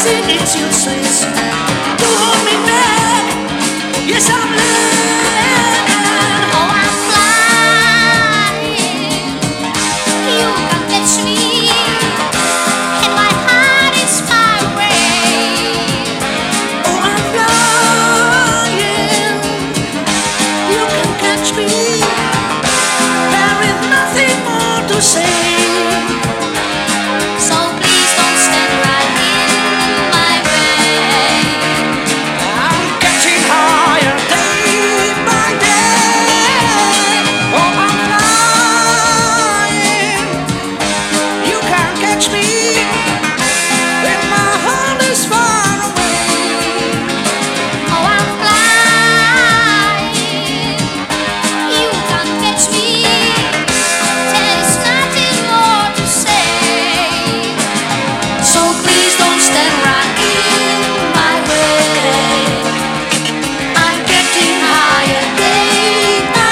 it's useless to hold me back. Yes, I'm learning. Oh, I'm flying. You can catch me, and my heart is far away. Oh, I'm flying. You can catch me. There is nothing more to say. So please don't stand right in my way. I'm catching higher day by day. Oh, I'm flying. You can't catch me when my heart is far away. Oh, I'm flying. You can't catch me. There's nothing more to say. So please don't stand right in my way. I'm getting higher day by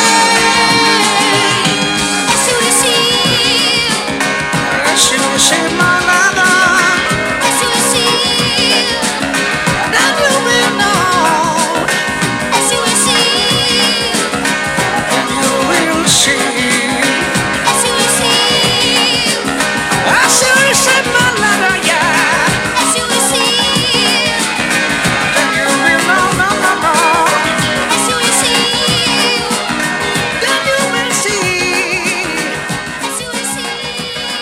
day. As you receive, As you see my lover, as you receive, then you will know. as you receive, And you will see. as you receive, As you see my lover, yeah. as you receive, Then you will know, no, no, no. as you receive, Then you will see. as you receive.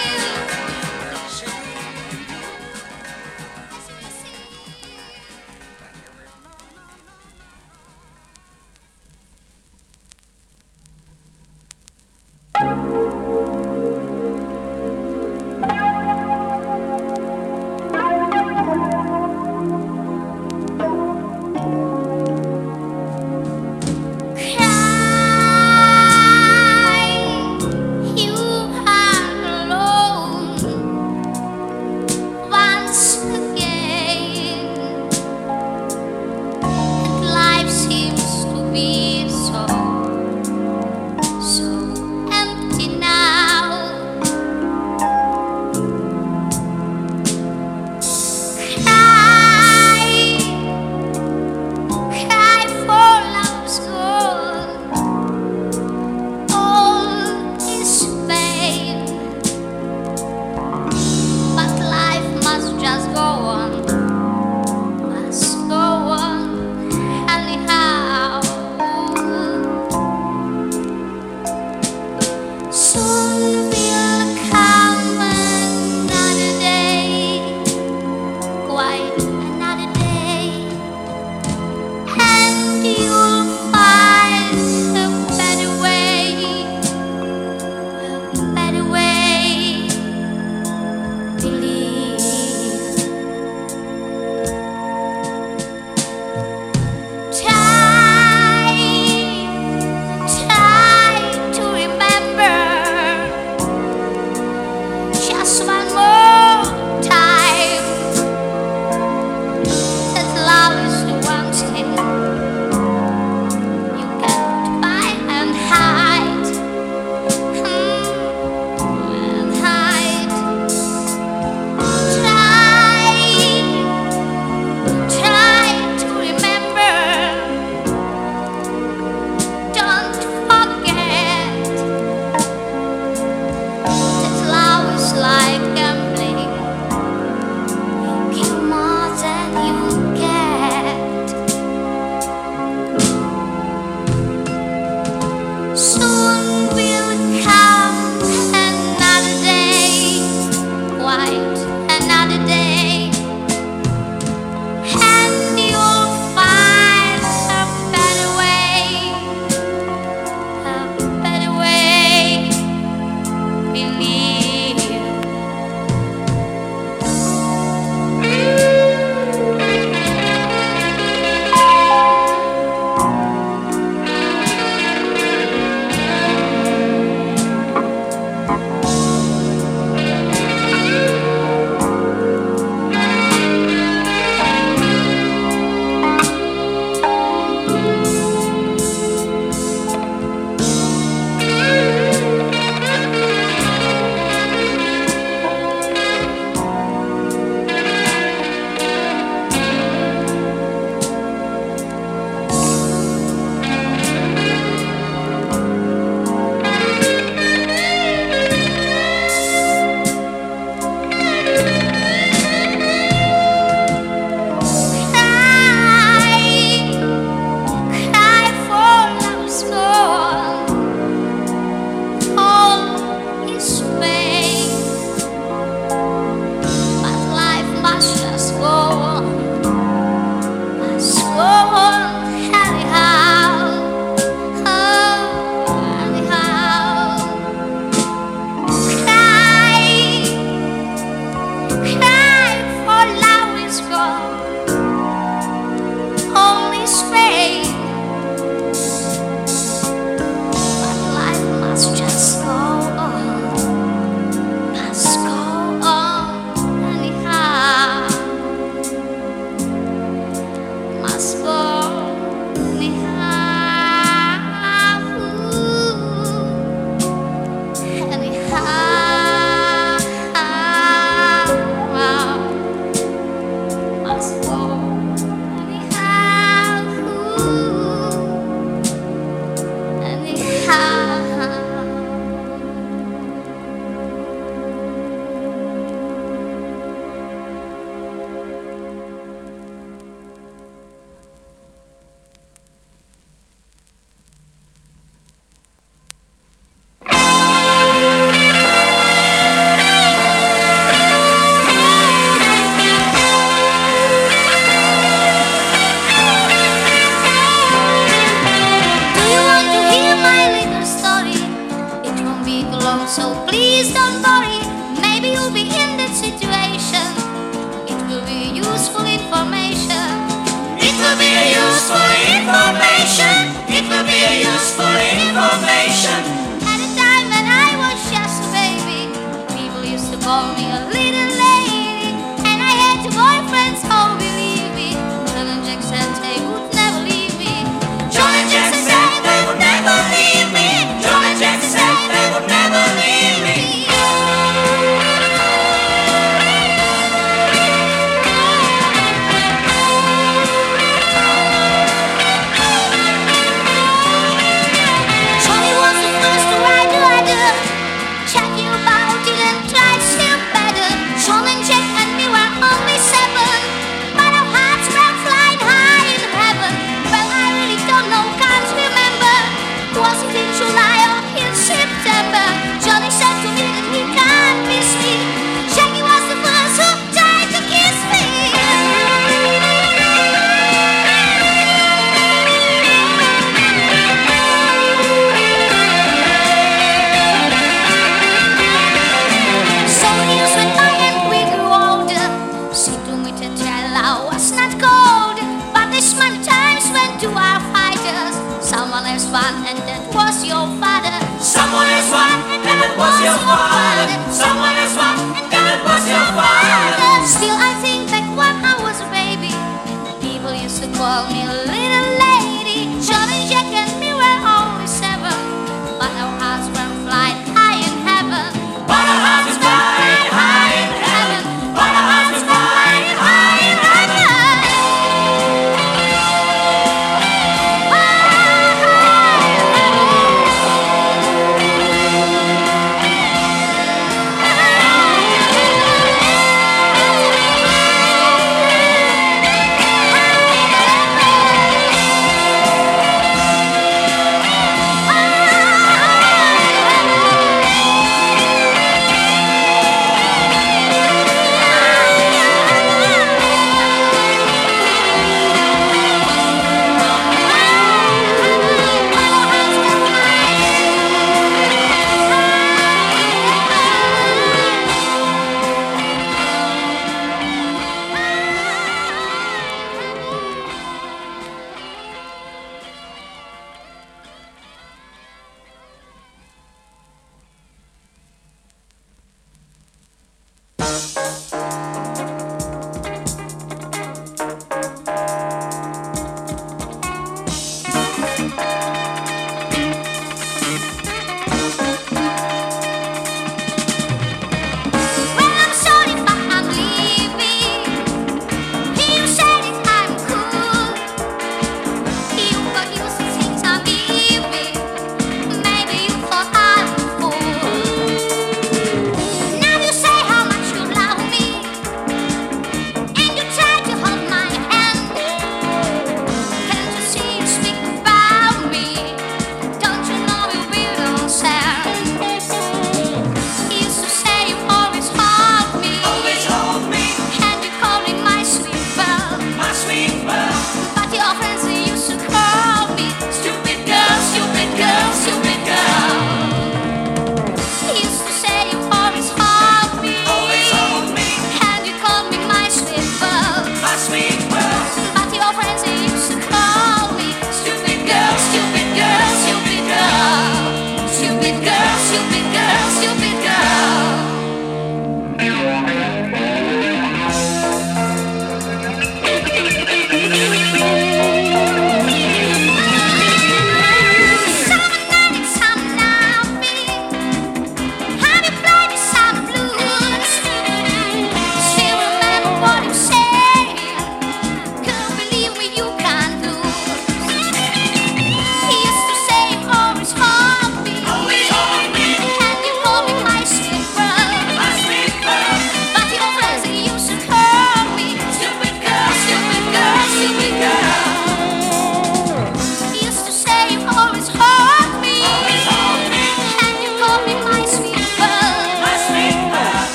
You are alone once again, and life seems to be so empty now. Cry for love's gone. All is vain, but life must just go on, anyhow. Soon will come another day, quite another day, and you'll find a better way, believe. Time to remember, just one more time. walls go. Anyhow, anyhow. So please don't worry, maybe you'll be in that situation. It will be useful information. It will be a useful information. It will be a useful information. At a time when I was just a baby, people used to call me a little lady, and I had two boyfriends, oh believe me. John and Jack said they would never leave me. John and Jack said they would never leave me. John and Jack said they would never leave me. Johnny was the first to ride the ladder, chatting about it and tried still better. John and Jack and me were only 7, but our hearts were flying high in heaven. Well, I really don't know, can't remember. Was it in July or in September? Johnny said to me that he can't miss me. Jackie was the first who tried to kiss me. So years went by and we grew older. See to me to tell I was not cold, but this many times went to our fighters. Someone has won and that was your father. Someone has won, and that was your father. Someone has won, and that was your father. Still I think back when I was a baby, people used to call me a little lady. John and Jack and me were only 7, but our hearts were flying high in heaven. But our hearts is flying high in heaven. But our hearts is flying high in heaven.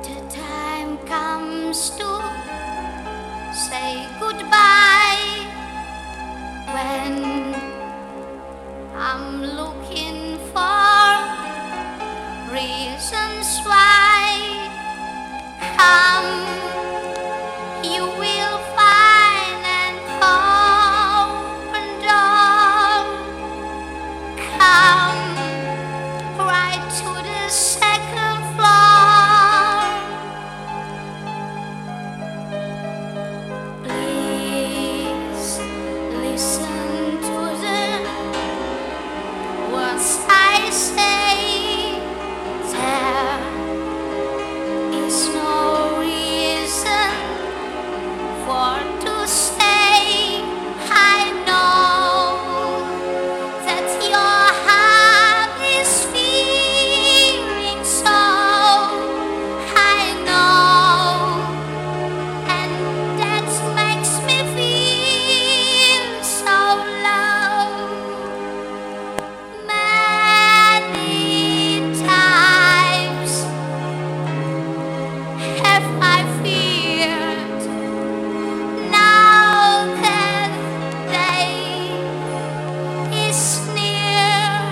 the time comes to say goodbye, when I'm looking for reasons why, come, you will find an open door. Come right to the second floor. Please listen to the words I say. There is no reason for to stay. I know that your heart is feeling so. I know, and that makes me feel so low. Many times have I feared, now that day is near,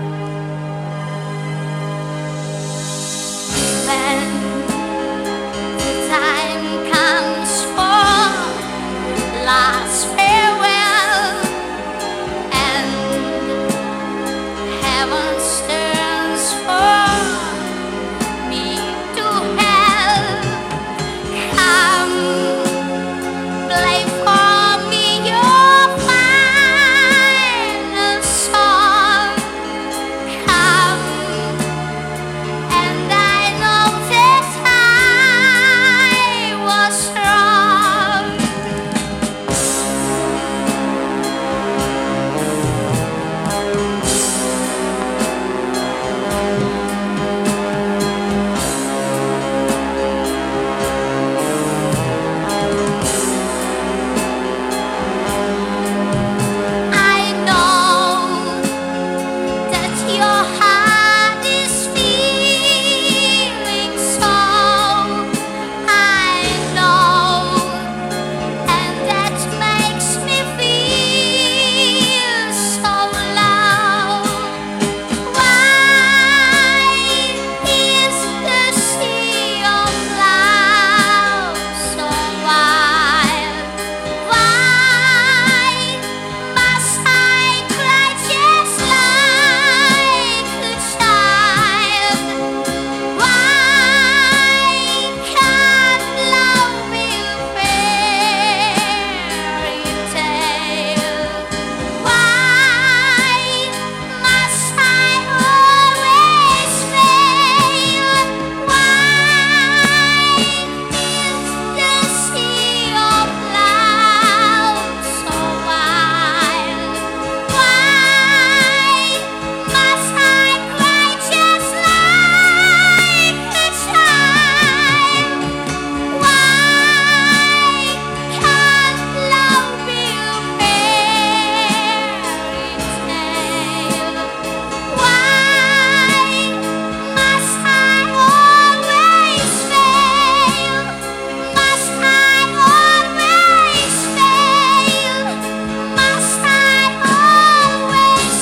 when the time comes for last farewell, and heaven turns for me to hell. Come, play for me your final song. Come, and I know that I was wrong. I know that your heart is feeling so. I know, and that makes me feel so low. Why is the sea of love so wild? Why must I cry just like a child? Why can't love be a fairy tale? Why must I always fail? Why is the sea of love so wild? Why must I cry just like a child? Why can't love be a fairy tale? Why must I always fail? Must I always fail? Must I always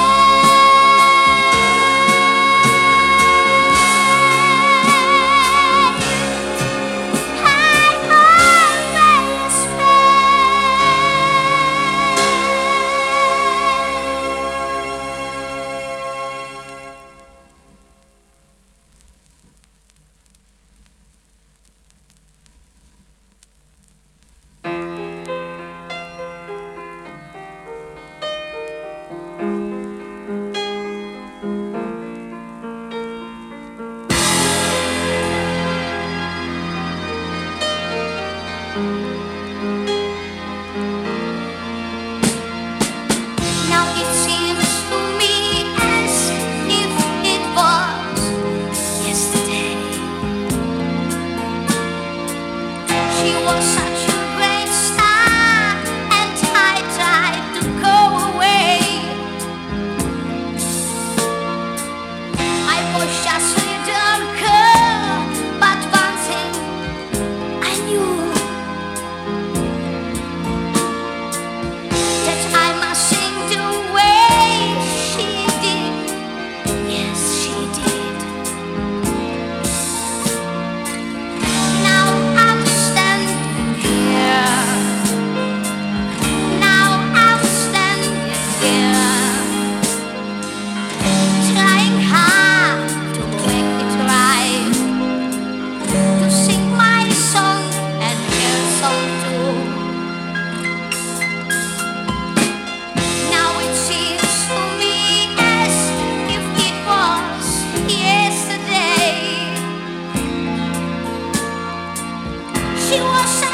Now it seems to me as if it was yesterday. She was such a great star, and I tried to go away. I was just a little girl, but once she was